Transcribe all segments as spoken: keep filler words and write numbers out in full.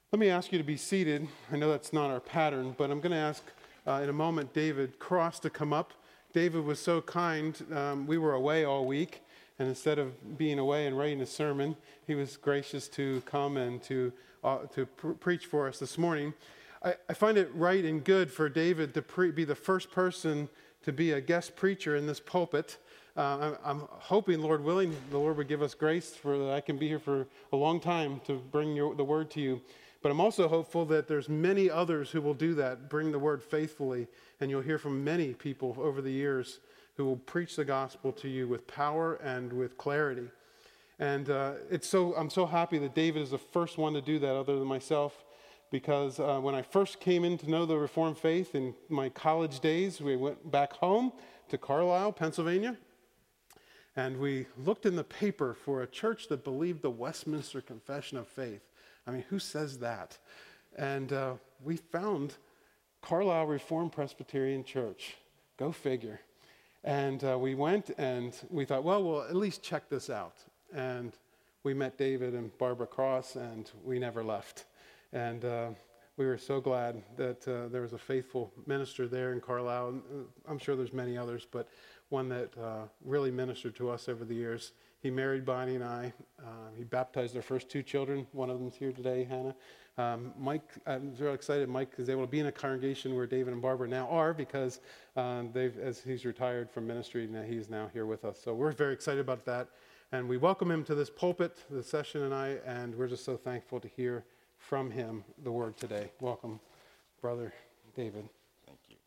Let me ask you to be seated. I know that's not our pattern, but I'm going to ask uh, in a moment David Cross to come up. David was so kind. Um, we were away all week, and instead of being away and writing a sermon, he was gracious to come and to uh, to pr- preach for us this morning. I, I find it right and good for David to pre- be the first person to be a guest preacher in this pulpit. Uh, I'm, I'm hoping, Lord willing, the Lord would give us grace for that I can be here for a long time to bring your, the word to you. But I'm also hopeful that there's many others who will do that, bring the word faithfully, and you'll hear from many people over the years who will preach the gospel to you with power and with clarity. And uh, it's so I'm so happy that David is the first one to do that other than myself, because uh, when I first came in to know the Reformed faith in my college days, we went back home to Carlisle, Pennsylvania, and we looked in the paper for a church that believed the Westminster Confession of Faith. I mean, who says that? And uh, we found Carlisle Reformed Presbyterian Church. Go figure. And uh, we went and we thought, well, we'll at least check this out. And we met David and Barbara Cross, and we never left. And uh, we were so glad that uh, there was a faithful minister there in Carlisle. And, uh, I'm sure there's many others, but one that uh, really ministered to us over the years. He married Bonnie and I. Uh, he baptized their first two children. One of them's here today, Hannah. Um, Mike, I'm very excited. Mike is able to be in a congregation where David and Barbara now are, because uh, they've, as he's retired from ministry, now he's now here with us. So we're very excited about that. And we welcome him to this pulpit, the session and I, and we're just so thankful to hear from him the word today. Welcome, Brother David. Thank you.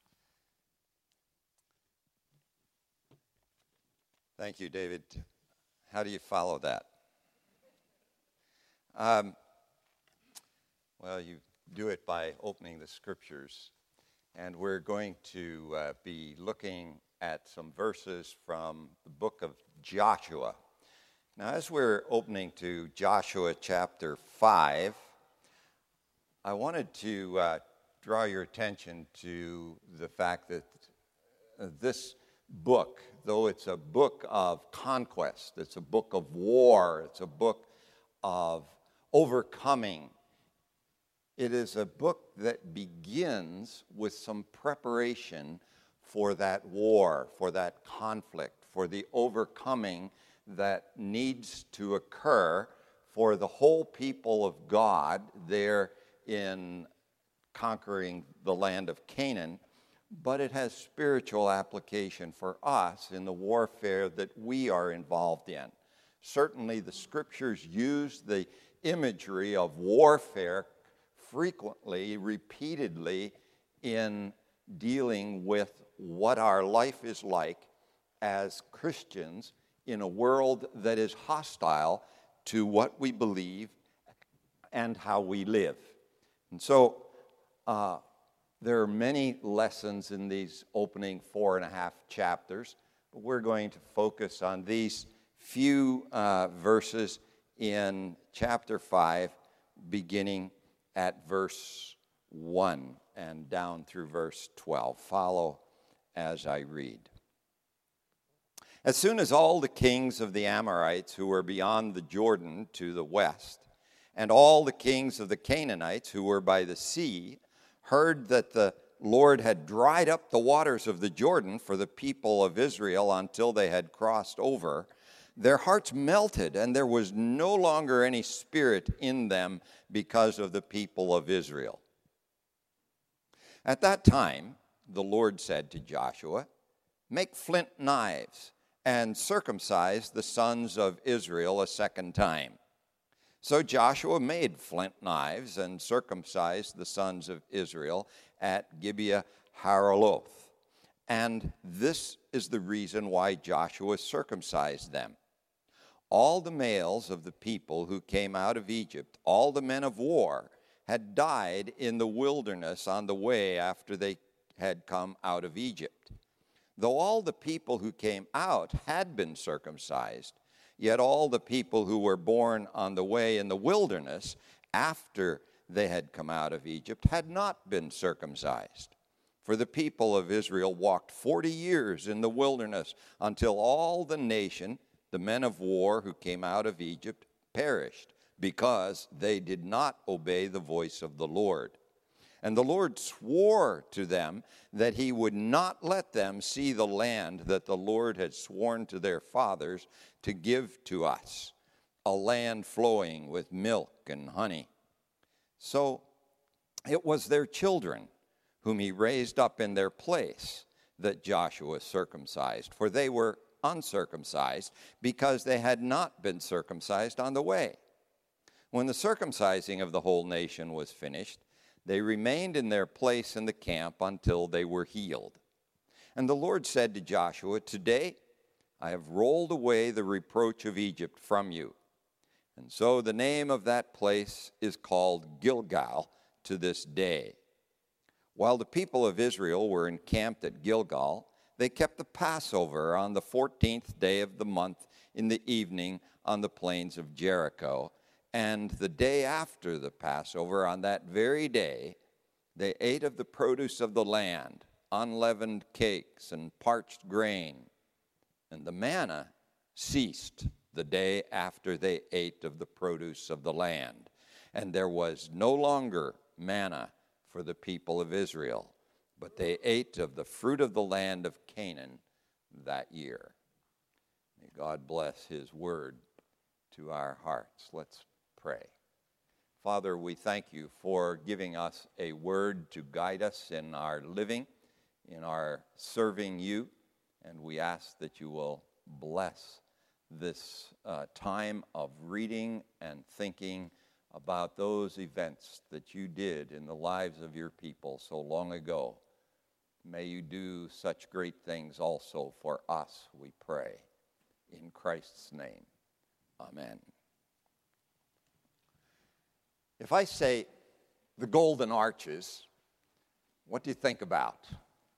Thank you, David. How do you follow that? Um, well, you do it by opening the scriptures, and we're going to uh, be looking at some verses from the book of Joshua. Now, as we're opening to Joshua chapter five, I wanted to uh, draw your attention to the fact that uh, this book, though it's a book of conquest, it's a book of war, it's a book of overcoming, it is a book that begins with some preparation for that war, for that conflict, for the overcoming that needs to occur for the whole people of God there in conquering the land of Canaan. But it has spiritual application for us in the warfare that we are involved in. Certainly the scriptures use the imagery of warfare frequently, repeatedly, in dealing with what our life is like as Christians in a world that is hostile to what we believe and how we live. And so, uh, there are many lessons in these opening four and a half chapters, but we're going to focus on these few uh, verses in chapter five, beginning at verse one and down through verse twelve. Follow as I read. As soon as all the kings of the Amorites who were beyond the Jordan to the west, and all the kings of the Canaanites who were by the sea, heard that the Lord had dried up the waters of the Jordan for the people of Israel until they had crossed over, their hearts melted, and there was no longer any spirit in them because of the people of Israel. At that time, the Lord said to Joshua, "Make flint knives and circumcise the sons of Israel a second time." So Joshua made flint knives and circumcised the sons of Israel at Gibeah Haraloth. And this is the reason why Joshua circumcised them. All the males of the people who came out of Egypt, all the men of war, had died in the wilderness on the way after they had come out of Egypt. Though all the people who came out had been circumcised, yet all the people who were born on the way in the wilderness after they had come out of Egypt had not been circumcised. For the people of Israel walked forty years in the wilderness until all the nation, the men of war who came out of Egypt, perished because they did not obey the voice of the Lord. And the Lord swore to them that he would not let them see the land that the Lord had sworn to their fathers to give to us, a land flowing with milk and honey. So it was their children whom he raised up in their place that Joshua circumcised, for they were uncircumcised because they had not been circumcised on the way. When the circumcising of the whole nation was finished, they remained in their place in the camp until they were healed. And the Lord said to Joshua, "Today I have rolled away the reproach of Egypt from you." And so the name of that place is called Gilgal to this day. While the people of Israel were encamped at Gilgal, they kept the Passover on the fourteenth day of the month in the evening on the plains of Jericho. And the day after the Passover, on that very day, they ate of the produce of the land, unleavened cakes and parched grain. And the manna ceased the day after they ate of the produce of the land. And there was no longer manna for the people of Israel, but they ate of the fruit of the land of Canaan that year. May God bless his word to our hearts. Let's pray. Father, we thank you for giving us a word to guide us in our living, in our serving you, and we ask that you will bless this uh, time of reading and thinking about those events that you did in the lives of your people so long ago. May you do such great things also for us, we pray. In Christ's name, amen. If I say the Golden Arches, what do you think about?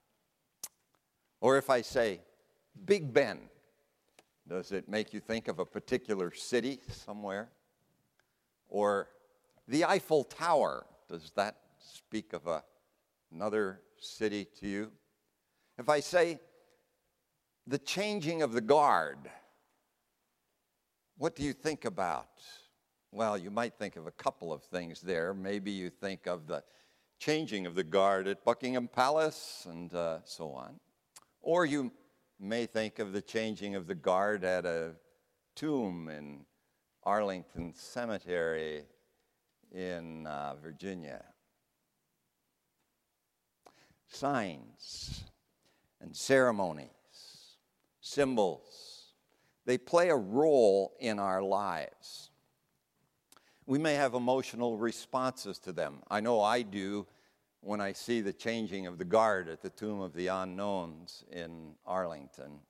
Or if I say Big Ben, does it make you think of a particular city somewhere? Or the Eiffel Tower, does that speak of a, another city to you? If I say the changing of the guard, what do you think about? Well, you might think of a couple of things there. Maybe you think of the changing of the guard at Buckingham Palace and uh, so on. Or you may think of the changing of the guard at a tomb in Arlington Cemetery in uh, Virginia. Signs and ceremonies, symbols, they play a role in our lives. We may have emotional responses to them. I know I do when I see the changing of the guard at the Tomb of the Unknowns in Arlington.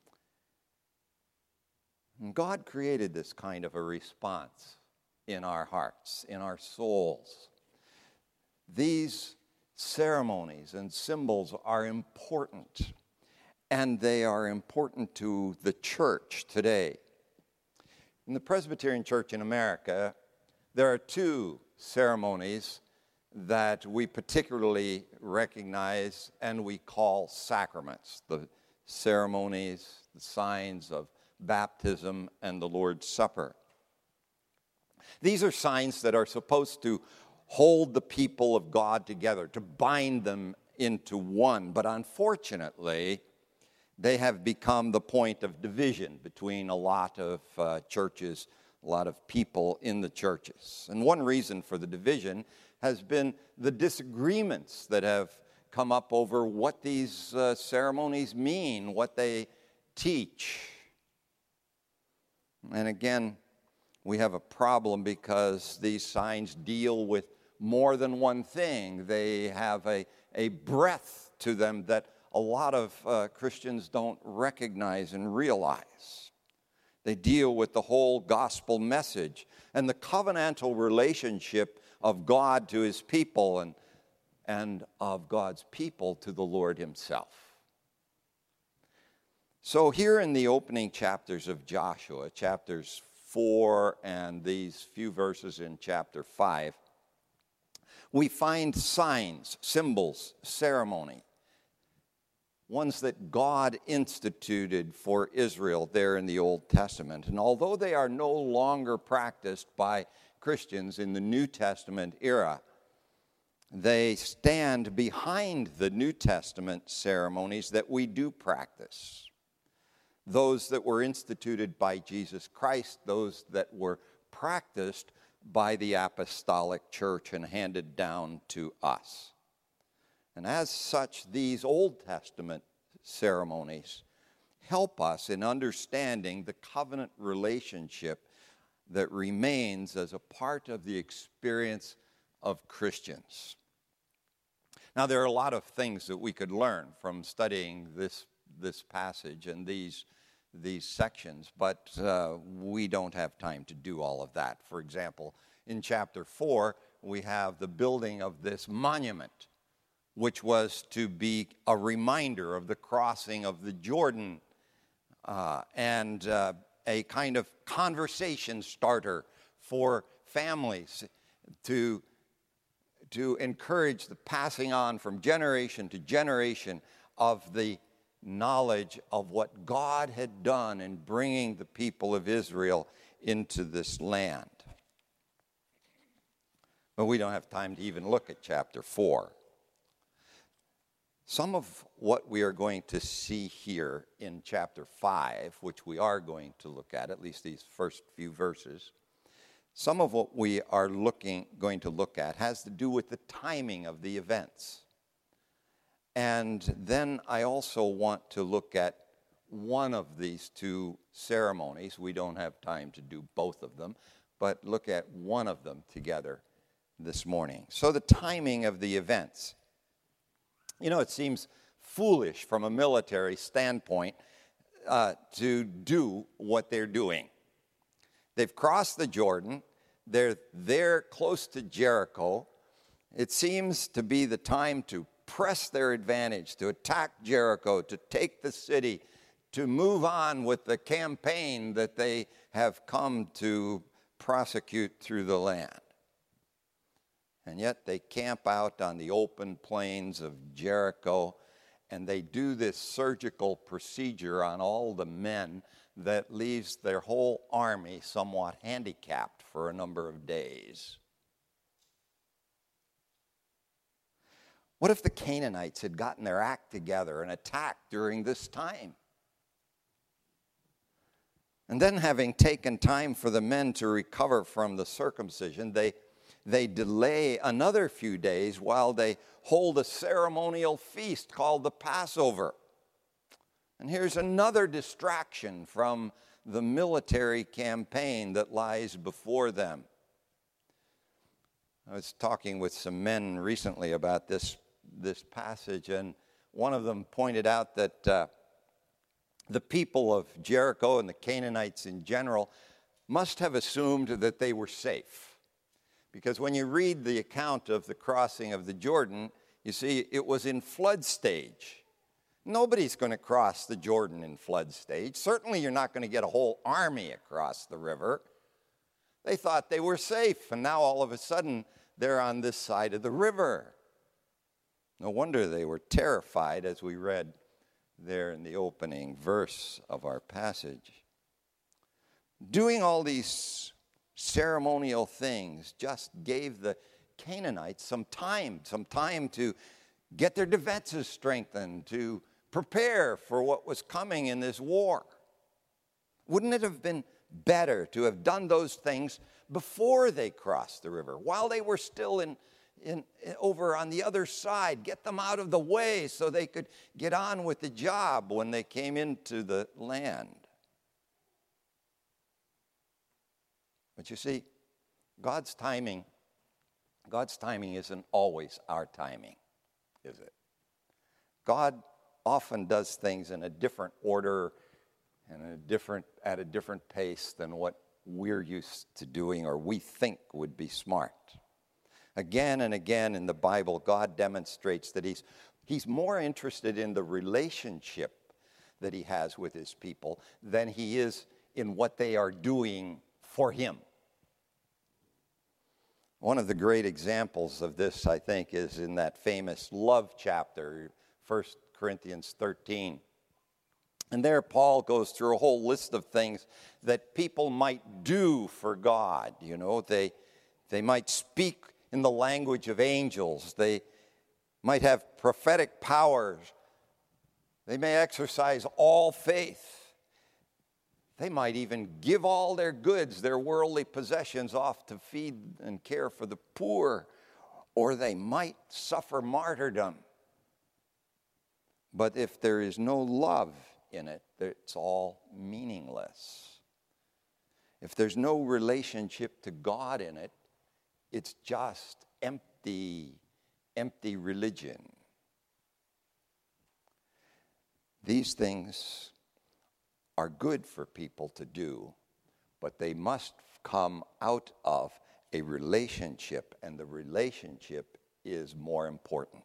And God created this kind of a response in our hearts, in our souls. These ceremonies and symbols are important, and they are important to the church today. In the Presbyterian Church in America, there are two ceremonies that we particularly recognize and we call sacraments: the ceremonies, the signs of baptism, and the Lord's Supper. These are signs that are supposed to hold the people of God together, to bind them into one. But unfortunately, they have become the point of division between a lot of uh, churches, a lot of people in the churches. And one reason for the division has been the disagreements that have come up over what these uh, ceremonies mean, what they teach. And again, we have a problem because these signs deal with more than one thing. They have a, a breadth to them that a lot of uh, Christians don't recognize and realize. They deal with the whole gospel message and the covenantal relationship of God to his people and, and of God's people to the Lord himself. So here in the opening chapters of Joshua, chapters four and these few verses in chapter five, we find signs, symbols, ceremony. ones that God instituted for Israel there in the Old Testament. And although they are no longer practiced by Christians in the New Testament era, they stand behind the New Testament ceremonies that we do practice. Those that were instituted by Jesus Christ, those that were practiced by the apostolic church and handed down to us. And as such, these Old Testament ceremonies help us in understanding the covenant relationship that remains as a part of the experience of Christians. Now, there are a lot of things that we could learn from studying this, this passage and these, these sections, but uh, we don't have time to do all of that. For example, in chapter four, we have the building of this monument, which was to be a reminder of the crossing of the Jordan uh, and uh, a kind of conversation starter for families to, to encourage the passing on from generation to generation of the knowledge of what God had done in bringing the people of Israel into this land. But we don't have time to even look at chapter four. Some of what we are going to see here in chapter five, which we are going to look at, at least these first few verses, some of what we are looking, going to look at has to do with the timing of the events. And then I also want to look at one of these two ceremonies. We don't have time to do both of them, but look at one of them together this morning. So the timing of the events. You know, it seems foolish from a military standpoint uh, to do what they're doing. They've crossed the Jordan. They're there close to Jericho. It seems to be the time to press their advantage, to attack Jericho, to take the city, to move on with the campaign that they have come to prosecute through the land. And yet they camp out on the open plains of Jericho, and they do this surgical procedure on all the men that leaves their whole army somewhat handicapped for a number of days. What if the Canaanites had gotten their act together and attacked during this time? And then, having taken time for the men to recover from the circumcision, they They delay another few days while they hold a ceremonial feast called the Passover. And here's another distraction from the military campaign that lies before them. I was talking with some men recently about this, this passage, and one of them pointed out that uh, the people of Jericho and the Canaanites in general must have assumed that they were safe. Because when you read the account of the crossing of the Jordan, you see it was in flood stage. Nobody's going to cross the Jordan in flood stage. Certainly you're not going to get a whole army across the river. They thought they were safe, and now all of a sudden they're on this side of the river. No wonder they were terrified, as we read there in the opening verse of our passage. Doing all these ceremonial things just gave the Canaanites some time, some time to get their defenses strengthened, to prepare for what was coming in this war. Wouldn't it have been better to have done those things before they crossed the river, while they were still in, in, in over on the other side, get them out of the way so they could get on with the job when they came into the land? But you see, God's timing, God's timing isn't always our timing, is it? God often does things in a different order and a different, at a different pace than what we're used to doing or we think would be smart. Again and again in the Bible, God demonstrates that he's, he's more interested in the relationship that he has with his people than he is in what they are doing for him. One of the great examples of this, I think, is in that famous love chapter, First Corinthians thirteen. And there Paul goes through a whole list of things that people might do for God. You know, they, they might speak in the language of angels. They might have prophetic powers. They may exercise all faith. They might even give all their goods, their worldly possessions, off to feed and care for the poor. Or they might suffer martyrdom. But if there is no love in it, it's all meaningless. If there's no relationship to God in it, it's just empty, empty religion. These things are good for people to do, but they must come out of a relationship, and the relationship is more important.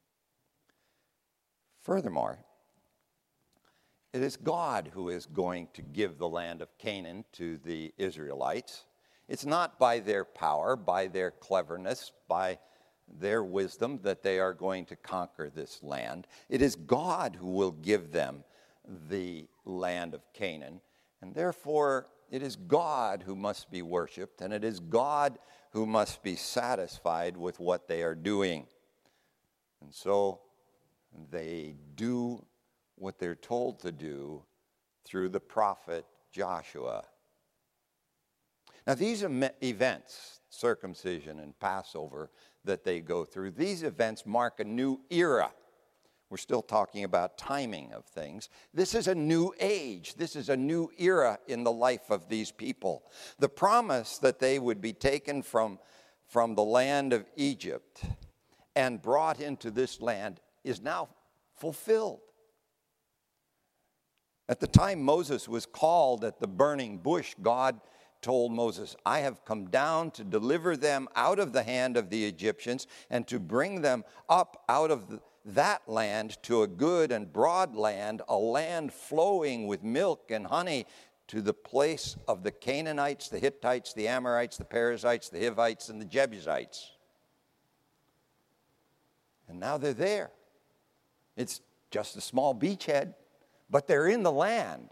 Furthermore, it is God who is going to give the land of Canaan to the Israelites. It's not by their power, by their cleverness, by their wisdom that they are going to conquer this land. It is God who will give them the land of Canaan. And therefore, it is God who must be worshiped, and it is God who must be satisfied with what they are doing. And so they do what they're told to do through the prophet Joshua. Now, these events, circumcision and Passover, that they go through, these events mark a new era. We're still talking about timing of things. This is a new age. This is a new era in the life of these people. The promise that they would be taken from, from the land of Egypt and brought into this land is now fulfilled. At the time Moses was called at the burning bush, God told Moses, I have come down to deliver them out of the hand of the Egyptians and to bring them up out of the, that land to a good and broad land, a land flowing with milk and honey, to the place of the Canaanites, the Hittites, the Amorites, the Perizzites, the Hivites, and the Jebusites. And now they're there. It's just a small beachhead, but they're in the land.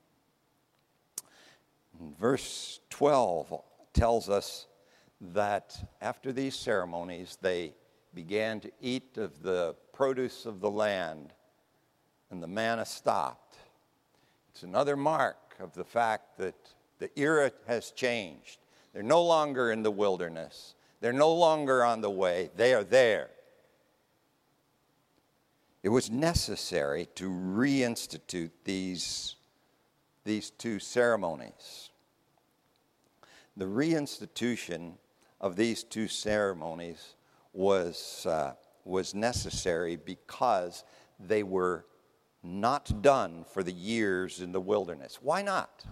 And verse twelve tells us that after these ceremonies, they began to eat of the produce of the land, and the manna stopped. It's another mark of the fact that the era has changed. They're no longer in the wilderness. They're no longer on the way. They are there. It was necessary to reinstitute these, these two ceremonies. The reinstitution of these two ceremonies was, uh, was necessary because they were not done for the years in the wilderness. Why not?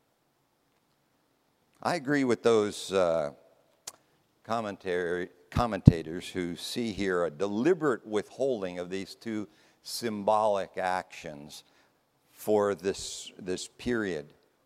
I agree with those uh, commentary, commentators who see here a deliberate withholding of these two symbolic actions for this, this period.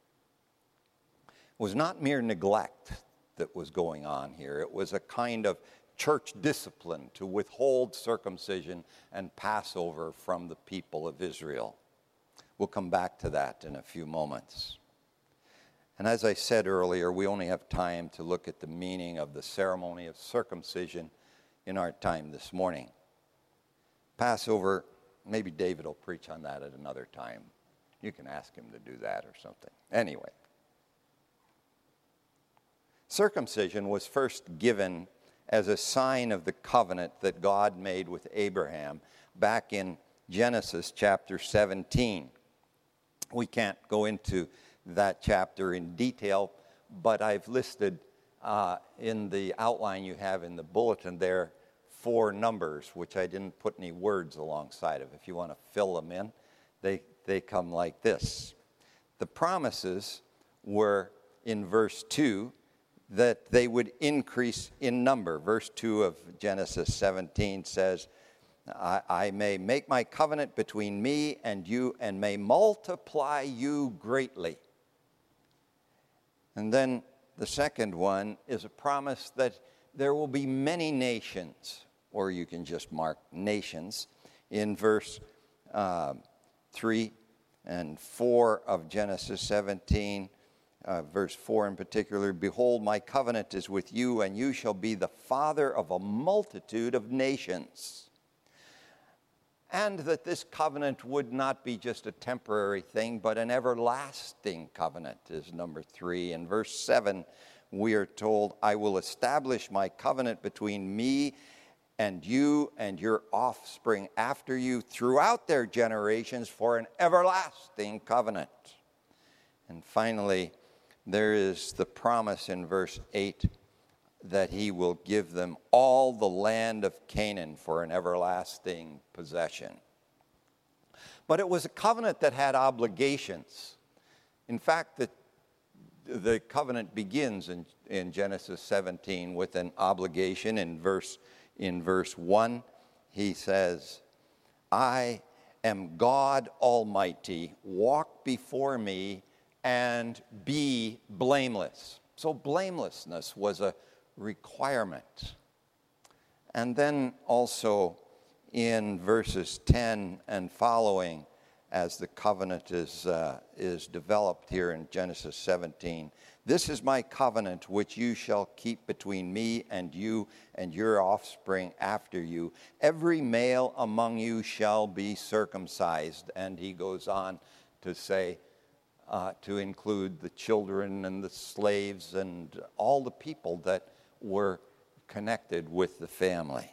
It was not mere neglect that was going on here. It was a kind of church discipline to withhold circumcision and Passover from the people of Israel. We'll come back to that in a few moments. And as I said earlier, we only have time to look at the meaning of the ceremony of circumcision in our time this morning. Passover, maybe David will preach on that at another time. You can ask him to do that or something. Anyway, circumcision was first given as a sign of the covenant that God made with Abraham back in Genesis chapter seventeen. We can't go into that chapter in detail, but I've listed uh, in the outline you have in the bulletin there four numbers, which I didn't put any words alongside of. If you want to fill them in, they, they come like this. The promises were in verse two, that they would increase in number. Verse two of Genesis seventeen says, I, I may make my covenant between me and you and may multiply you greatly. And then the second one is a promise that there will be many nations, or you can just mark nations, in verse uh, three and four of Genesis seventeen, uh, verse four in particular, behold, my covenant is with you, and you shall be the father of a multitude of nations. And that this covenant would not be just a temporary thing, but an everlasting covenant is number three. In verse seven, we are told, I will establish my covenant between me and you and your offspring after you throughout their generations for an everlasting covenant. And finally, there is the promise in verse eight that he will give them all the land of Canaan for an everlasting possession. But it was a covenant that had obligations. In fact, the, the covenant begins in, in Genesis seventeen with an obligation. In verse, in verse one, he says, I am God Almighty, walk before me and be blameless. So blamelessness was a requirement. And then also in verses ten and following, as the covenant is, uh, is developed here in Genesis seventeen, this is my covenant which you shall keep between me and you and your offspring after you. Every male among you shall be circumcised. And he goes on to say, uh, to include the children and the slaves and all the people that were connected with the family.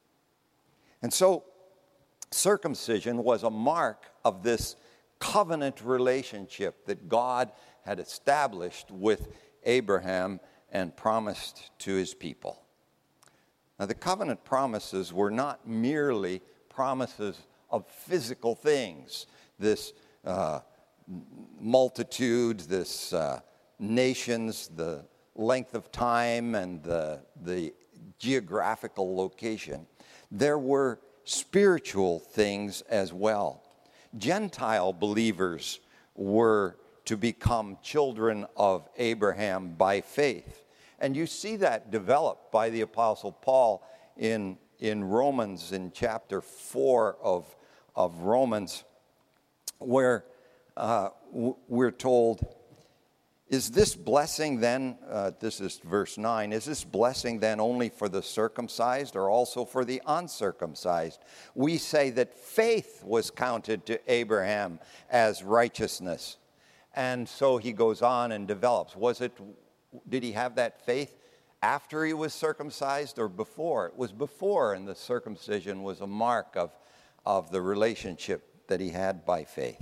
And so circumcision was a mark of this covenant relationship that God had established with Abraham and promised to his people. Now, the covenant promises were not merely promises of physical things, this uh, multitude, this uh, nations, the length of time and the, the geographical location. There were spiritual things as well. Gentile believers were to become children of Abraham by faith. And you see that developed by the Apostle Paul in, in Romans, in chapter four of, of Romans, where uh, we're told, is this blessing then, uh, this is verse nine, is this blessing then only for the circumcised or also for the uncircumcised? We say that faith was counted to Abraham as righteousness. And so he goes on and develops. Was it, did he have that faith after he was circumcised or before? It was before, and the circumcision was a mark of, of the relationship that he had by faith.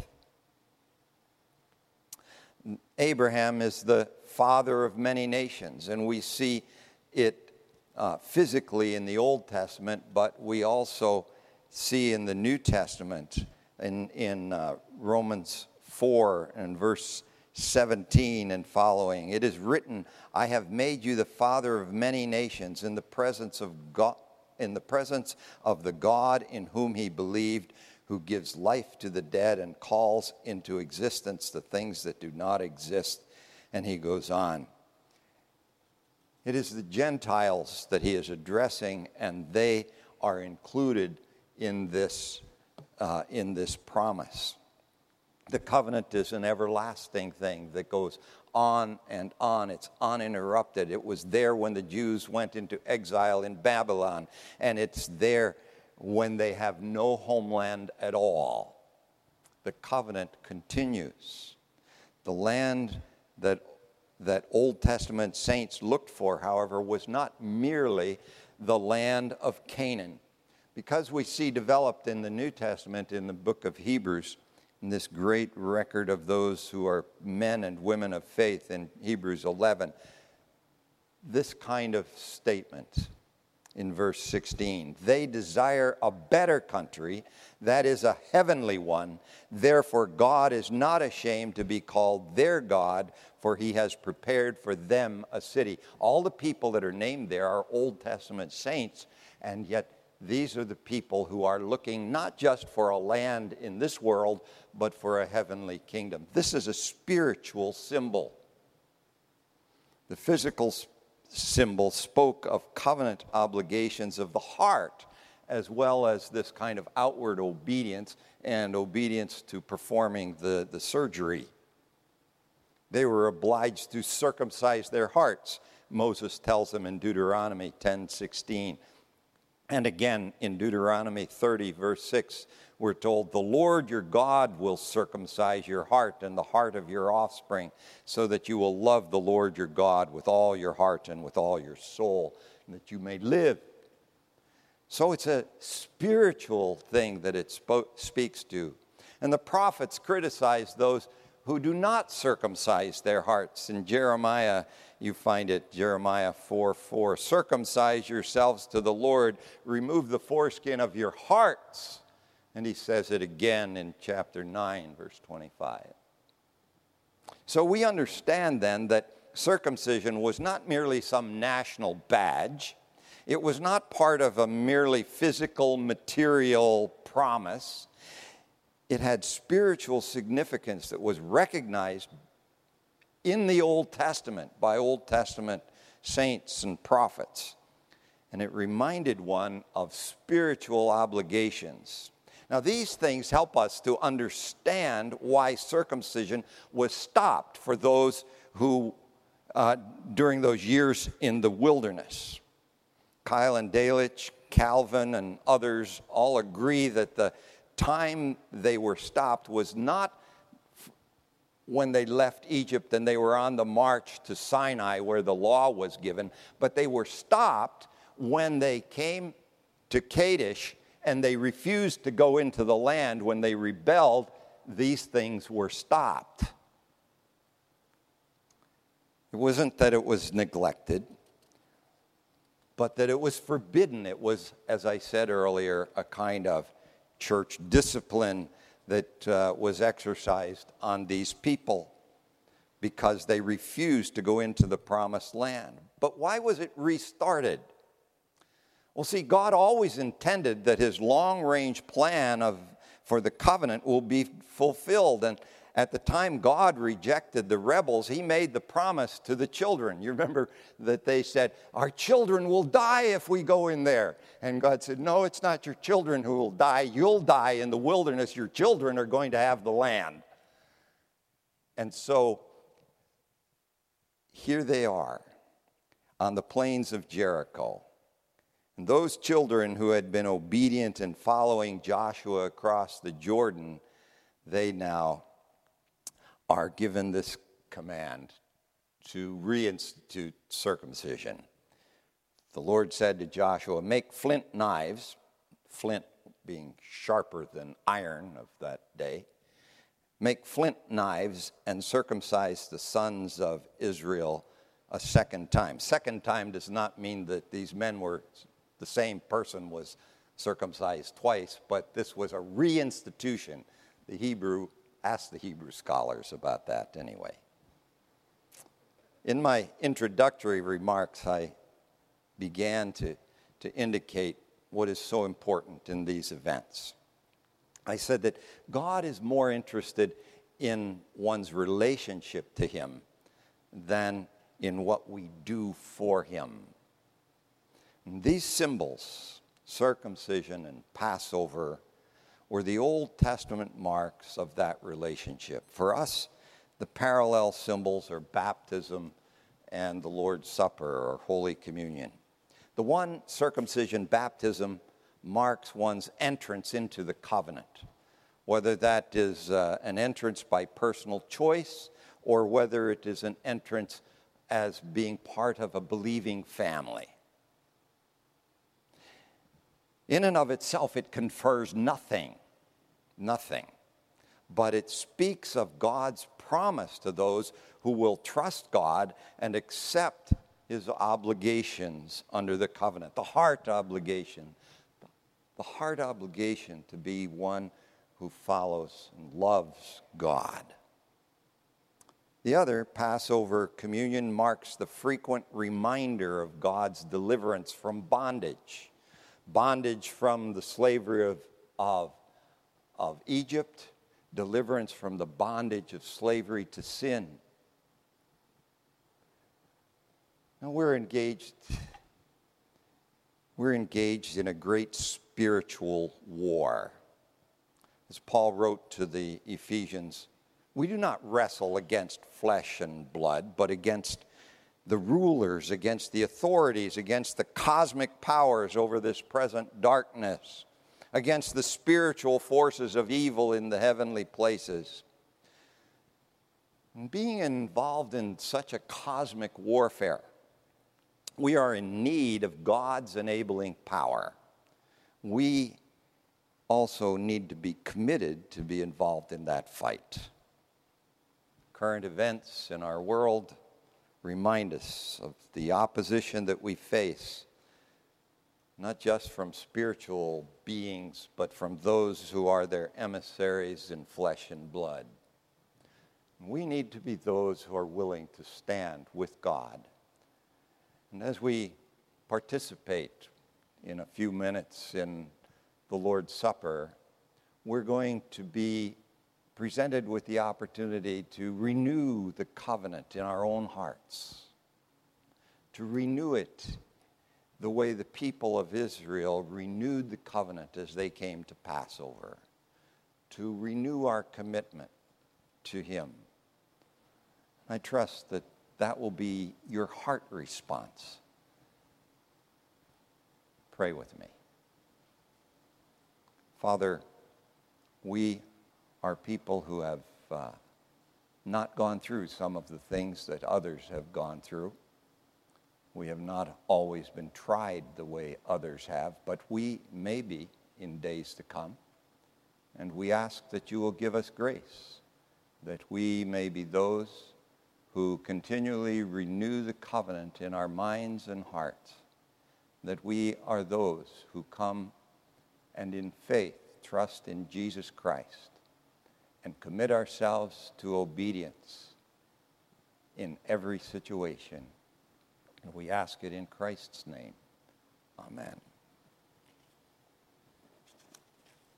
Abraham is the father of many nations, and we see it uh, physically in the Old Testament, but we also see in the New Testament, in, in uh, Romans four and verse seventeen and following. It is written, I have made you the father of many nations in the presence of God, in the presence of the God in whom he believed, who gives life to the dead and calls into existence the things that do not exist. And he goes on. It is the Gentiles that he is addressing, and they are included in this, uh, in this promise. The covenant is an everlasting thing that goes on and on. It's uninterrupted. It was there when the Jews went into exile in Babylon, and it's there when they have no homeland at all. The covenant continues. The land that, that Old Testament saints looked for, however, was not merely the land of Canaan. Because we see developed in the New Testament, in the book of Hebrews, in this great record of those who are men and women of faith in Hebrews eleven, this kind of statement in verse sixteen. They desire a better country, that is a heavenly one. Therefore God is not ashamed to be called their God, for he has prepared for them a city. All the people that are named there are Old Testament saints, and yet these are the people who are looking not just for a land in this world, but for a heavenly kingdom. This is a spiritual symbol. The physical symbol spoke of covenant obligations of the heart as well as this kind of outward obedience and obedience to performing the, the surgery. They were obliged to circumcise their hearts, Moses tells them in Deuteronomy ten sixteen. And again, in Deuteronomy thirty, verse six, we're told, the Lord your God will circumcise your heart and the heart of your offspring, so that you will love the Lord your God with all your heart and with all your soul, and that you may live. So it's a spiritual thing that it spo- speaks to. And the prophets criticize those who do not circumcise their hearts. In Jeremiah, you find it, Jeremiah four four, circumcise yourselves to the Lord, remove the foreskin of your hearts. And he says it again in chapter nine, verse twenty-five. So we understand then that circumcision was not merely some national badge. It was not part of a merely physical, material promise. It had spiritual significance that was recognized in the Old Testament by Old Testament saints and prophets. And it reminded one of spiritual obligations. Now, these things help us to understand why circumcision was stopped for those who, uh, during those years in the wilderness. Kyle and Delitzsch, Calvin, and others all agree that the time they were stopped was not when they left Egypt and they were on the march to Sinai where the law was given, but they were stopped when they came to Kadesh and they refused to go into the land. When they rebelled, these things were stopped. It wasn't that it was neglected, but that it was forbidden. It was, as I said earlier, a kind of church discipline that uh, was exercised on these people because they refused to go into the promised land. But why was it restarted? Well, see, God always intended that his long-range plan of for the covenant will be fulfilled. And at the time God rejected the rebels, he made the promise to the children. You remember that they said, our children will die if we go in there. And God said, no, it's not your children who will die. You'll die in the wilderness. Your children are going to have the land. And so here they are on the plains of Jericho. And those children who had been obedient in following Joshua across the Jordan, they now are given this command to reinstitute circumcision. The Lord said to Joshua, make flint knives, flint being sharper than iron of that day, make flint knives and circumcise the sons of Israel a second time. Second time does not mean that these men were, the same person was circumcised twice, but this was a reinstitution. The Hebrew Ask the Hebrew scholars about that anyway. In my introductory remarks, I began to, to indicate what is so important in these events. I said that God is more interested in one's relationship to him than in what we do for him. And these symbols, circumcision and Passover, were the Old Testament marks of that relationship. For us, the parallel symbols are baptism and the Lord's Supper or Holy Communion. The one, circumcision, baptism, marks one's entrance into the covenant, whether that is uh, an entrance by personal choice or whether it is an entrance as being part of a believing family. In and of itself, it confers nothing, nothing, but it speaks of God's promise to those who will trust God and accept his obligations under the covenant, the heart obligation, the heart obligation to be one who follows and loves God. The other, Passover communion, marks the frequent reminder of God's deliverance from bondage. Bondage from the slavery of, of, of Egypt, deliverance from the bondage of slavery to sin. Now we're engaged, we're engaged in a great spiritual war. As Paul wrote to the Ephesians, we do not wrestle against flesh and blood, but against the rulers, against the authorities, against the cosmic powers over this present darkness, against the spiritual forces of evil in the heavenly places. And being involved in such a cosmic warfare, we are in need of God's enabling power. We also need to be committed to be involved in that fight. Current events in our world remind us of the opposition that we face, not just from spiritual beings, but from those who are their emissaries in flesh and blood. We need to be those who are willing to stand with God. And as we participate in a few minutes in the Lord's Supper, we're going to be presented with the opportunity to renew the covenant in our own hearts, to renew it the way the people of Israel renewed the covenant as they came to Passover, to renew our commitment to Him. I trust that that will be your heart response. Pray with me. Father, we are people who have uh, not gone through some of the things that others have gone through. We have not always been tried the way others have, but we may be in days to come. And we ask that you will give us grace, that we may be those who continually renew the covenant in our minds and hearts, that we are those who come and in faith trust in Jesus Christ and commit ourselves to obedience in every situation. And we ask it in Christ's name. Amen.